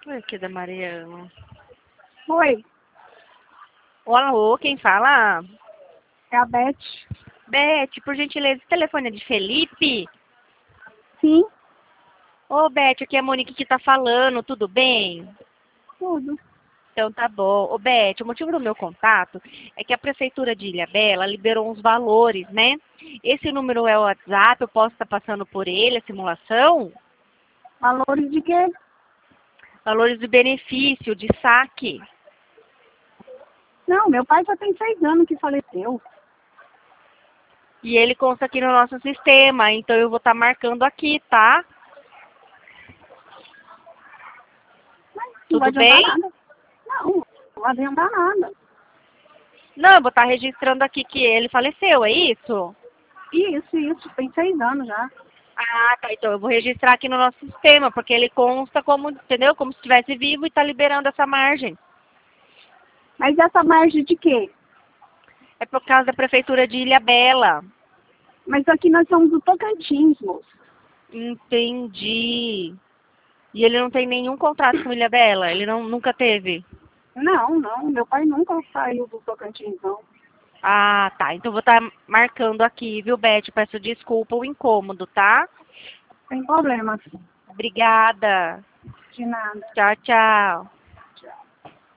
Oi, aqui da Mariana. Oi, Alô, quem fala? é a Beth. Beth, por gentileza, esse telefone é de Felipe? Sim, Ô, Beth, aqui é a Monique que tá falando, tudo bem? tudo. Então tá bom. Ô, Beth, o motivo do meu contato é que a Prefeitura de Ilhabela liberou uns valores, né? Esse número é o WhatsApp, eu posso estar passando por ele, a simulação? Valores de quê? Valores de benefício, de saque. Não, meu pai já tem 6 anos que faleceu. E ele consta aqui no nosso sistema, então eu vou estar marcando aqui, tá? Mas não vai Tudo adiantar bem? nada. Não vai adiantar nada. Não, eu vou estar registrando aqui que ele faleceu, é isso? Isso, tem 6 anos já. Ah, tá. Então eu vou registrar aqui no nosso sistema, porque ele consta como, entendeu? Como se estivesse vivo e está liberando essa margem. Mas essa margem de quê? É por causa da prefeitura de Ilhabela. Mas aqui nós somos do Tocantins, moço. Entendi. E ele não tem nenhum contrato com Ilhabela? Ele nunca teve? Não, meu pai nunca saiu do Tocantins, não. Ah, tá. Então eu vou estar marcando aqui, viu, Beth? Peço desculpa o incômodo, tá? Sem problema, Obrigada. de nada. Tchau, tchau.